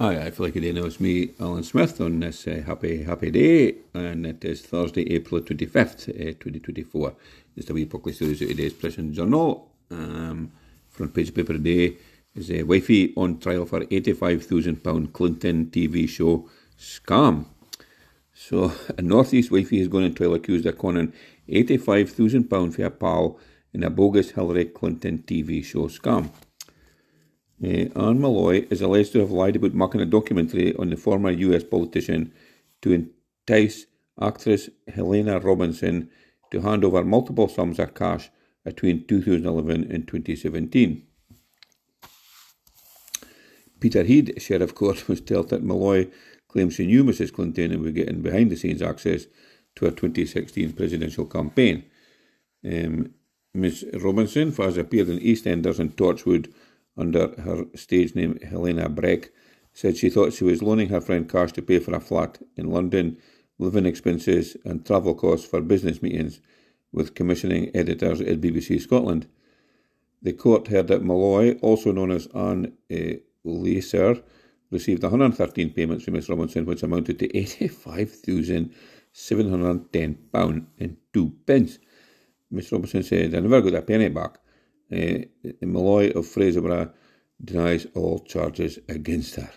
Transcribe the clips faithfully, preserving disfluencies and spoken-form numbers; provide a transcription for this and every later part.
Hi, I feel like it now it's me, Alan Smith, on this uh, happy, happy day, and it is Thursday, April twenty-fifth, uh, twenty twenty-four. Just a wee Buckley Stories of today's Prison Journal. Um, front page paper today is a uh, wifey on trial for eighty-five thousand pounds Clinton T V show scam. So, a North East wifey is going on trial accused of conning eighty-five thousand pounds for a pal in a bogus Hillary Clinton T V show scam. Uh, Anne Malloy is alleged to have lied about making a documentary on the former U S politician to entice actress Helena Robinson to hand over multiple sums of cash between two thousand eleven and twenty seventeen. Peterhead Sheriff Court was told that Malloy claims she knew Missus Clinton and was getting behind-the-scenes access to her twenty sixteen presidential campaign. Um, Miss Robinson first appeared in EastEnders and Torchwood under her stage name Helena Breck, said she thought she was loaning her friend cash to pay for a flat in London, living expenses and travel costs for business meetings with commissioning editors at B B C Scotland. The court heard that Malloy, also known as Anne uh, Lacer, received one hundred thirteen payments from Miss Robinson, which amounted to eighty-five thousand seven hundred ten pounds and two pence. Miss Robinson said, "I never got a penny back." Uh, Malloy of Fraserburgh denies all charges against her.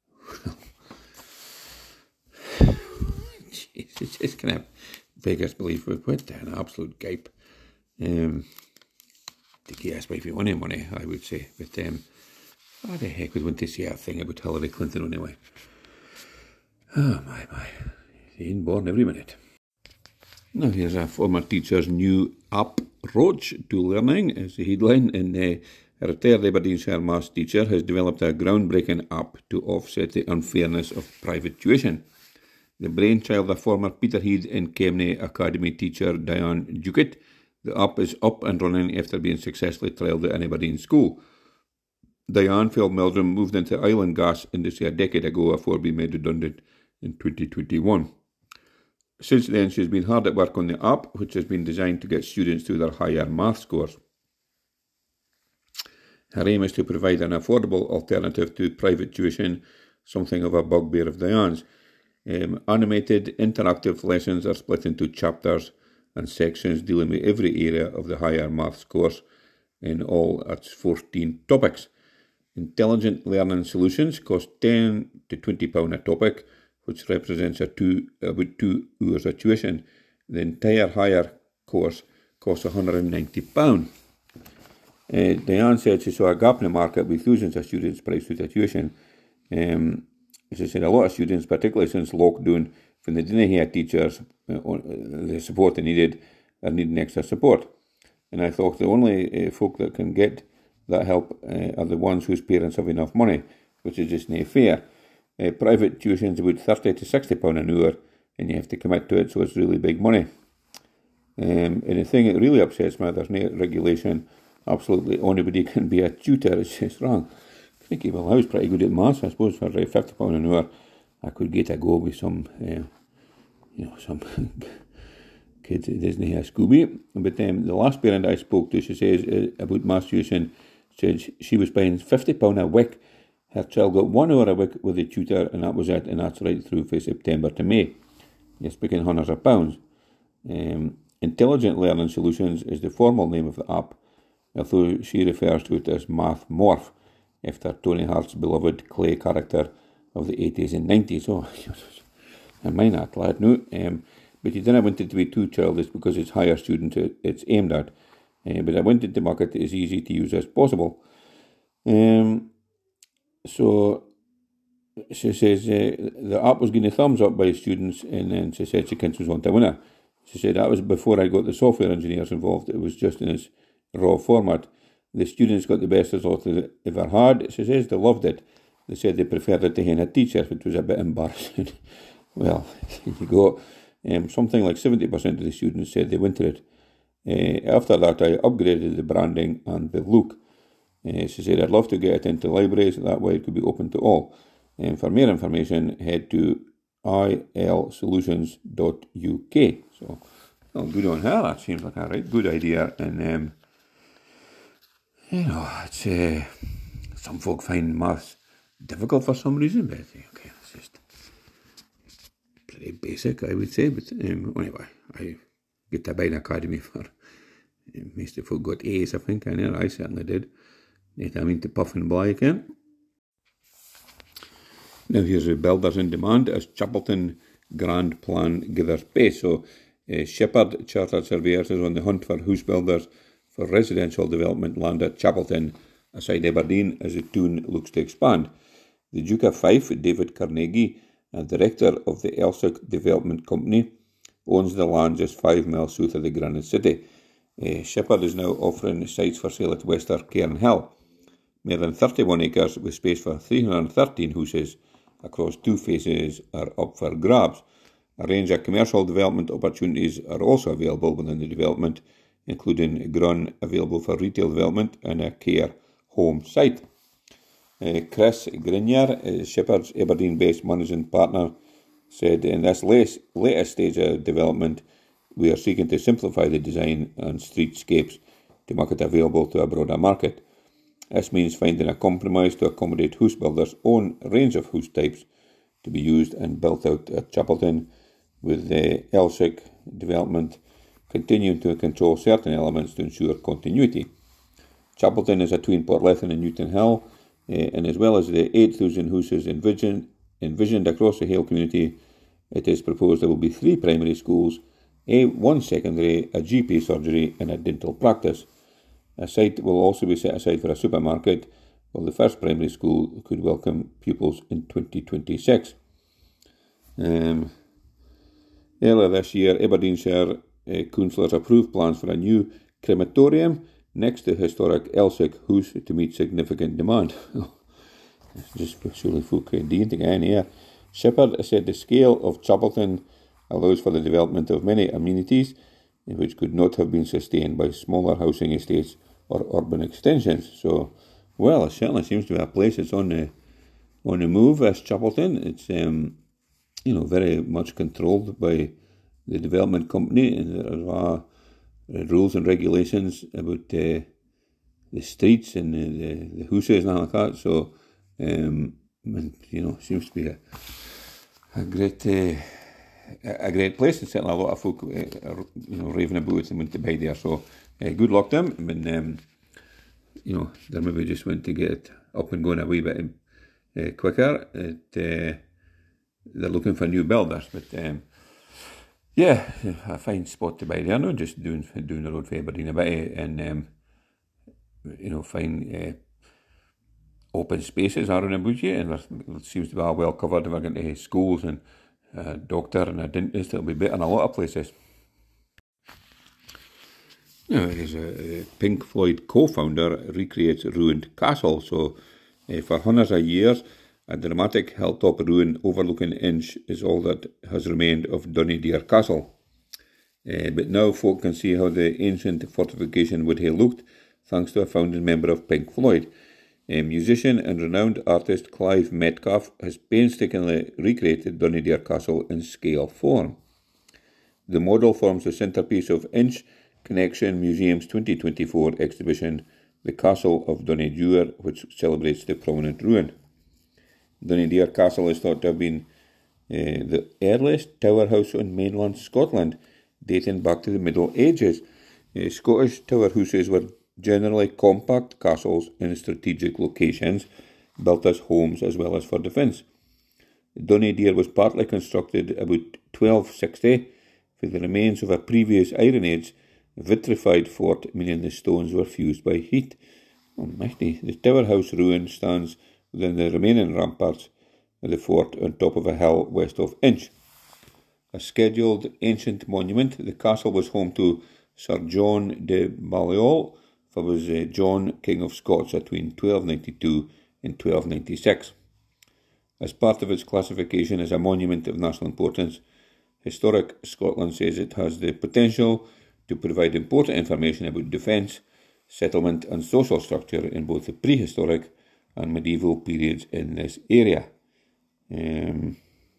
Jeez, it's just kind of beggars belief. What an absolute gape. Um, to get us if you want any money, I would say. But um, why the heck would want to say a thing about Hillary Clinton anyway? Oh, my, my. Being born every minute. Now, here's a former teacher's new approach to learning, is the headline. And uh, a retired Aberdeenshire maths teacher has developed a groundbreaking app to offset the unfairness of private tuition. The brainchild of former Peterhead and Kemnay Academy teacher Diane Duckett, the app is up and running after being successfully trialled at an Aberdeen school. Diane Phil Meldrum moved into the oil and gas industry a decade ago before being made redundant in twenty twenty-one. Since then, she's been hard at work on the app, which has been designed to get students to their higher math scores. Her aim is to provide an affordable alternative to private tuition, something of a bugbear of Diane's. Um, animated, interactive lessons are split into chapters and sections dealing with every area of the higher maths course in all its fourteen topics. Intelligent learning solutions cost ten to twenty pounds a topic, which represents a two, about two hours of tuition. The entire higher course costs one hundred ninety pounds. Uh, Diane said she saw a gap in the market with thousands of students priced out of tuition. Um, she said a lot of students, particularly since lockdown, when they didn't have teachers, uh, the support they needed, are needing extra support. And I thought the only uh, folk that can get that help uh, are the ones whose parents have enough money, which is just not fair. Uh, private tuition is about thirty to sixty pounds an hour, and you have to commit to it, so it's really big money. Um, and the thing that really upsets me, there's no regulation. Absolutely anybody can be a tutor. It's just wrong. Thinking, well, I was pretty good at maths. I suppose for uh, fifty pounds an hour, I could get a go with some, uh, you know, some kids that doesn't have a Scooby. But um, the last parent I spoke to, she says uh, about maths tuition, said she was paying fifty pounds a week. Her child got one hour a week with a tutor, and that was it, and that's right through from September to May. You're speaking hundreds of pounds. Um, Intelligent Learning Solutions is the formal name of the app, although she refers to it as Math Morph, after Tony Hart's beloved clay character of the eighties and nineties. Oh, I mind that lad, no. Um, but you didn't want it to be too childish because it's higher students it's aimed at. Uh, but I wanted to make it as easy to use as possible. Um... So she says uh, the app was given a thumbs up by students, and then she said she was on to winner. She said that was before I got the software engineers involved. It was just in its raw format. The students got the best result they ever had. She says they loved it. They said they preferred it to having a teacher, which was a bit embarrassing. Well, here you go. Um, something like seventy percent of the students said they wanted it. Uh, after that, I upgraded the branding and the look. Uh, she said, I'd love to get it into libraries, that way it could be open to all. And for more information, head to I L solutions dot U K. So, well, good on her, that seems like a right good idea. And, um, you know, it's, uh, some folk find maths difficult for some reason, but okay, it's just pretty basic, I would say. But um, anyway, I get to Biden Academy for um, most of folk got A's, I think, I know, I certainly did. I mean to puff and buy again. Now here's a builders in demand as Chapelton Grand Plan gathers pace. So uh, Shepherd Chartered Surveyors is on the hunt for house builders for residential development land at Chapelton, aside Aberdeen, as the tune looks to expand. The Duke of Fife, David Carnegie, a director of the Elsick Development Company, owns the land just five miles south of the Granite City. Uh, Shepherd is now offering sites for sale at Wester Cairnhill. More than thirty-one acres with space for three hundred thirteen houses across two phases are up for grabs. A range of commercial development opportunities are also available within the development, including a grun available for retail development and a care home site. Uh, Chris Grenier, uh, Shepherd's Aberdeen-based managing partner, said in this latest, latest stage of development, we are seeking to simplify the design and streetscapes to make it available to a broader market. This means finding a compromise to accommodate house builders' own range of house types to be used and built out at Chapelton, with the Elsick development continuing to control certain elements to ensure continuity. Chapelton is between Portlethen and Newton Hill, uh, and as well as the eight thousand houses envisioned, envisioned across the Hale community, it is proposed there will be three primary schools, a one secondary, a G P surgery and a dental practice. A site will also be set aside for a supermarket, while the first primary school could welcome pupils in twenty twenty-six. Um, earlier this year, Aberdeenshire uh, councillors approved plans for a new crematorium next to historic Elsick House to meet significant demand. Just surely folk dealing again here. Shepherd said the scale of Chapelton allows for the development of many amenities which could not have been sustained by smaller housing estates or urban extensions. So, well, it certainly seems to be a place that's on the on the move as Chapelton. It's um, you know, very much controlled by the development company, and there are uh, rules and regulations about uh, the streets and the, the, the houses and all like that. So, um, and, you know, seems to be a, a great uh, a great place, and certainly a lot of folk uh, are, you know, raving about it and want to buy there. So, uh, good luck to them. I mean, um, you know, they maybe just want to get it up and going a wee bit uh, quicker. It, uh, they're looking for new builders, but um, yeah, a fine spot to buy there. No, just doing doing the road for Aberdeen a bit, and um, you know, fine uh, open spaces are in about you, and there seems to be well covered. If we're going to schools and a doctor and a dentist, it'll be better in a lot of places. Now, as a, a Pink Floyd co-founder recreates ruined castle. So, uh, for hundreds of years, a dramatic hilltop ruin overlooking Inch is all that has remained of Donaghadere Castle. Uh, but now folk can see how the ancient fortification would have looked, thanks to a founding member of Pink Floyd. A musician and renowned artist Clive Metcalf has painstakingly recreated Donaghadere Castle in scale form. The model forms the centrepiece of Inch Connection Museum's twenty twenty-four exhibition, The Castle of Donaghadere, which celebrates the prominent ruin. Donaghadere Castle is thought to have been uh, the earliest tower house on mainland Scotland, dating back to the Middle Ages. Uh, Scottish tower houses were generally compact castles in strategic locations, built as homes as well as for defence. Donaghadere was partly constructed about twelve sixty for the remains of a previous Iron Age vitrified fort, meaning the stones were fused by heat. Oh, mighty. The tower house ruin stands within the remaining ramparts of the fort on top of a hill west of Inch. A scheduled ancient monument, the castle was home to Sir John de Balliol, for was uh, John, King of Scots, between twelve ninety-two and twelve ninety-six. As part of its classification as a monument of national importance, Historic Scotland says it has the potential to provide important information about defence, settlement and social structure in both the prehistoric and medieval periods in this area. Um,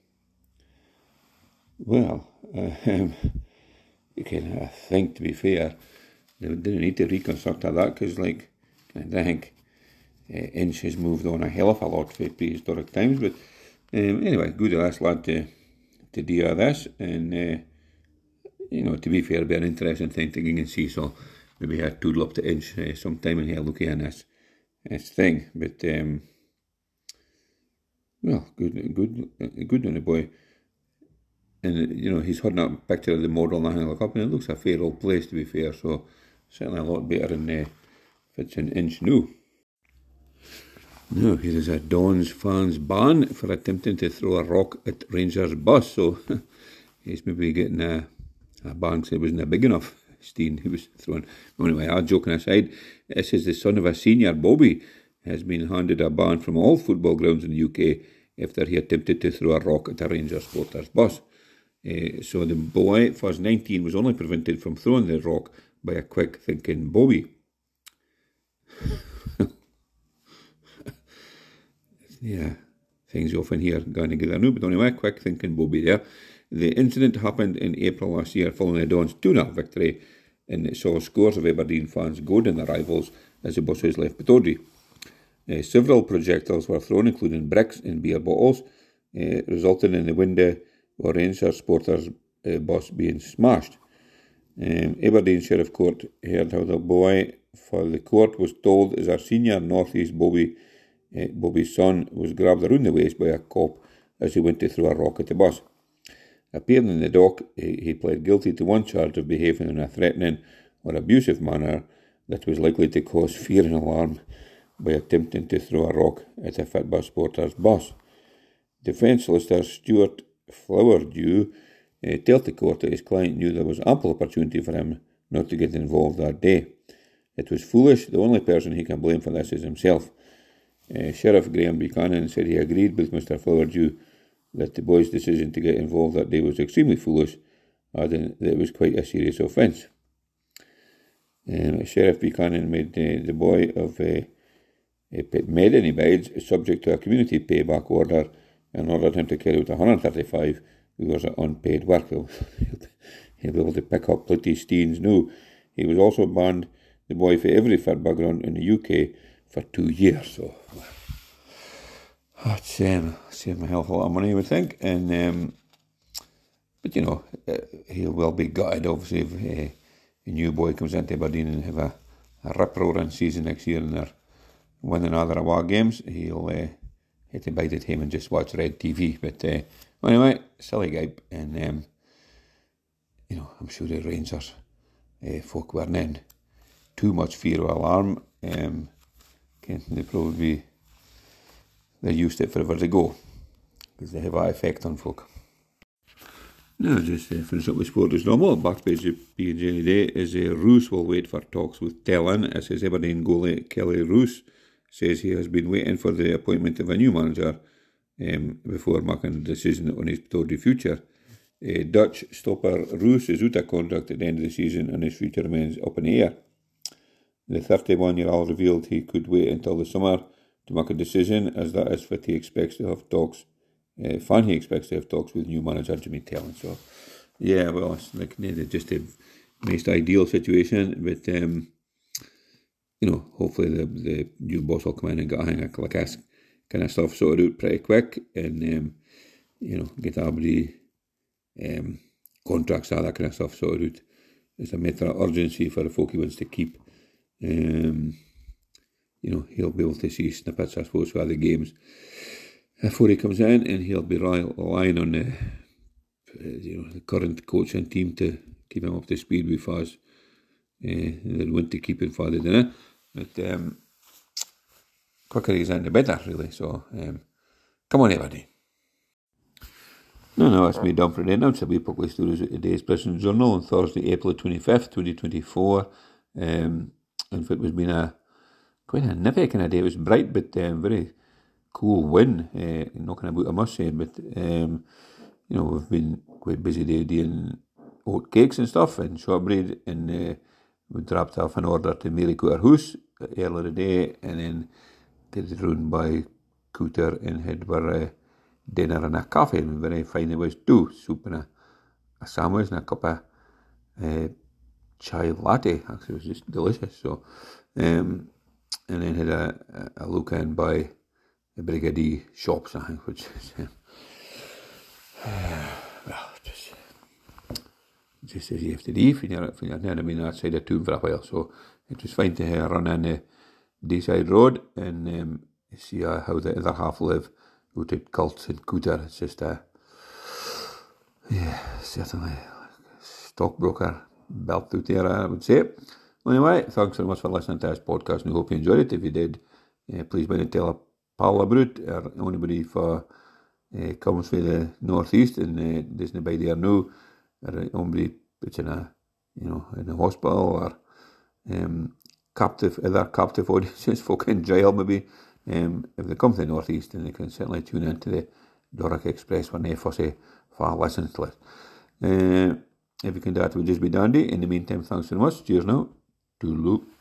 well, uh, um, again, I think, to be fair, they didn't need to reconstruct all that, because, like, I think uh, Inch has moved on a hell of a lot for prehistoric times, but um, anyway, good of this lad to, to do all this, and uh, you know, to be fair, it'll be an interesting thing to go and see, so maybe I toodle up to Inch uh, sometime and have a look at this, this thing, but um, well, good, good, good on the boy. And, you know, he's holding up a picture of the model and I look up, and it looks a fair old place, to be fair, so certainly a lot better than uh, if it's an Inch new. Now, here is a Dons fans ban for attempting to throw a rock at Rangers bus, so he's maybe getting a, a ban because it wasn't big enough, Steen, he was throwing. Anyway, all joking aside, this is the son of a senior, Bobby, has been handed a ban from all football grounds in the U K after he attempted to throw a rock at a Rangers supporters bus. Uh, so the boy, for nineteen, was only prevented from throwing the rock by a quick-thinking Bobby. Yeah, things often here going together now, but anyway, quick-thinking Bobby there. The incident happened in April last year following the Dons two nil victory, and it saw scores of Aberdeen fans goading their rivals as the buses left Pittodrie. Uh, several projectiles were thrown, including bricks and beer bottles, uh, resulting in the window or Rangers supporters' uh, bus being smashed. Um, Aberdeen Sheriff Court heard how the boy for the court was told as a senior North East Bobby, uh, Bobby's son was grabbed around the waist by a cop as he went to throw a rock at the bus. Appearing in the dock, he, he pled guilty to one charge of behaving in a threatening or abusive manner that was likely to cause fear and alarm by attempting to throw a rock at a Fitbus supporters' bus. Defence solicitor Stuart Flowerdew uh, told the court that his client knew there was ample opportunity for him not to get involved that day. It was foolish. The only person he can blame for this is himself. Uh, Sheriff Graham Buchanan said he agreed with Mister Flowerdew that the boy's decision to get involved that day was extremely foolish, adding that it was quite a serious offence. Um, Sheriff Buchanan made uh, the boy of uh, uh, made any bids subject to a community payback order and ordered him to carry out one hundred thirty-five hours of unpaid work. He'll, he'll be able to pick up plenty Steens now. He was also banned, the boy, for every football ground in the U K for two years. So that's um, saving a hell of a lot of money, I would think. And um, but you know, uh, he will be gutted, obviously, if uh, a new boy comes into Aberdeen and have a, a rip-roaring season next year and they're winning other award games. He'll uh, hit to bide at him and just watch Red T V. But uh, anyway, silly guy. And um, you know, I'm sure the Rangers uh, folk weren't in too much fear or alarm. Um, they probably be, they're used to it forever to go because they have that effect on folk. Now, just uh, finish up with sport as normal. Back page of P and J today is uh, Roos will wait for talks with Tellin. As his Aberdeen goalie Kelly Roos says he has been waiting for the appointment of a new manager um, before making a decision on his Pittodrie future. Uh, Dutch stopper Roos is out of contract at the end of the season and his future remains up in the air. The thirty-one-year-old revealed he could wait until the summer to make a decision, as that is what he expects to have talks. Uh, fan he expects to have talks with new manager Jimmy Tellin. So, yeah, well, it's like just a most ideal situation, but um, you know, hopefully the the new boss will come in and get a hang of like this kind of stuff sorted out pretty quick, and um, you know, get everybody um, contracts, all that kind of stuff sorted out. It's a matter of urgency for the folk he wants to keep. Um, you know, he'll be able to see snippets, I suppose, for the games before he comes in, and he'll be relying on the, you know, the current coaching team to keep him up to speed with us. Uh, they'll want to keep him for the dinner, but um, quicker he's in, the better, really. So, um, come on, everybody. No, no, it's me done for today. Now it's a wee public stories at today's Prison Journal on Thursday, April twenty-fifth, twenty twenty-four. Um, in fact, it was been a quite a nippy kind of day. It was bright, but um, very cool wind, uh, knocking about, I must say. But um, you know, we've been quite busy day doing oat cakes and stuff and shortbread, and uh, we dropped off an order to Mary Cooter House earlier today, and then did it round by Cooter and had for uh, dinner and a coffee, and very fine it was too. Soup and a, a sandwich and a cup of uh, chai latte. Actually, it was just delicious. So, um, and then had a, a look in by the Brigadier shops, I think, which is, um, well, just, just as you have to do when you're, when you're never been outside of town for a while. So it was fine to uh, run in the Deeside Road and um, see uh, how the other half live out at Cults and Cooter. It's just a, yeah, certainly stockbroker belt out there, I would say. Anyway, thanks very much for listening to this podcast, and I hope you enjoyed it. If you did, uh, please mind and tell a pal about it, or anybody for uh, comes from the northeast and uh, doesn't by there now, or anybody that's in a, you know, in a hospital or um, captive, other captive audiences, folk in jail maybe. Um, if they come to the northeast, then they can certainly tune into the Doric Express when they fussy for listens to it. Uh, if you can do that, it would just be dandy. In the meantime, thanks very much. Cheers now. Toodaloo.